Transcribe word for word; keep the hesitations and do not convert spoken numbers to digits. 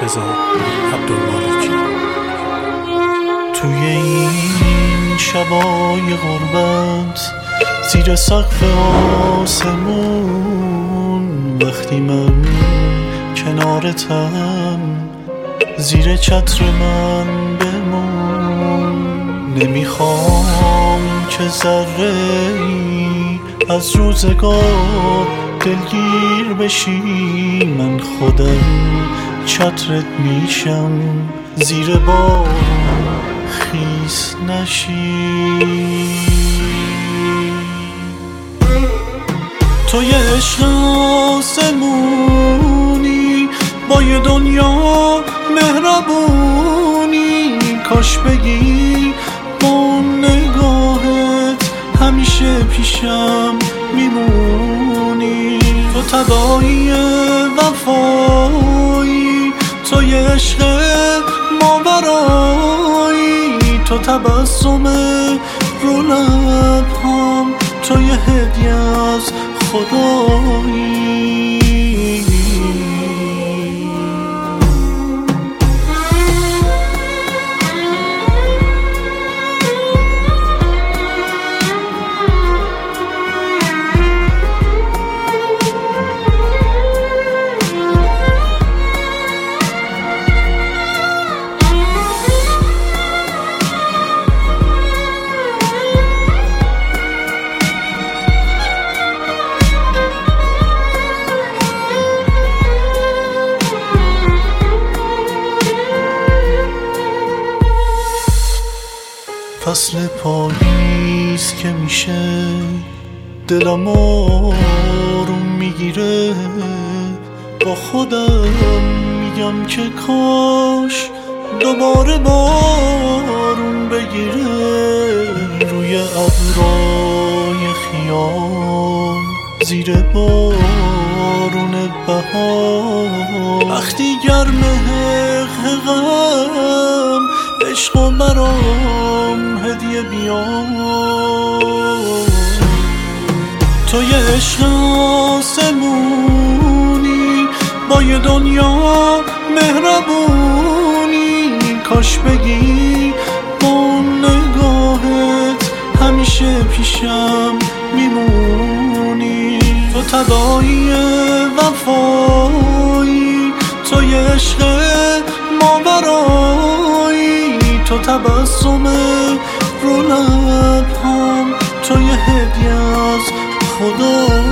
رضا عبدالمالکی. توی این شبای غربت زیر سقف آسمون، وقتی من کنارتم زیر چتر من بمون. نمیخوام که ذره ای از روزگار دلگیر بشی، من خودم چترت میشم زیر بار خیس نشی. تو یه عشق آسمونی با یه دنیا مهربونی، کاش بگی با اون نگاهت همیشه پیشم میمونی. تو تداعی وفایی، تو یه عشق ماورایی، تو تبسم رو لبهام، تو یه هدیه از خدایی. فصل پاییز که میشه دلم آروم میگیره، با خودم میگم که کاش دوباره بارون بگیره. روی ابرای خیال زیر بارون بهار، وقتی گرمه غم عشق و برام هدیه بیار. تو یه عشق آسمونی با یه دنیا مهربونی، کاش بگی با اون نگاهت همیشه پیشم میمونی. تو تداعی وفایی، تو یه عشق ماورایی، تو تبسم رو لبهام، تو یه هدیه از خدا.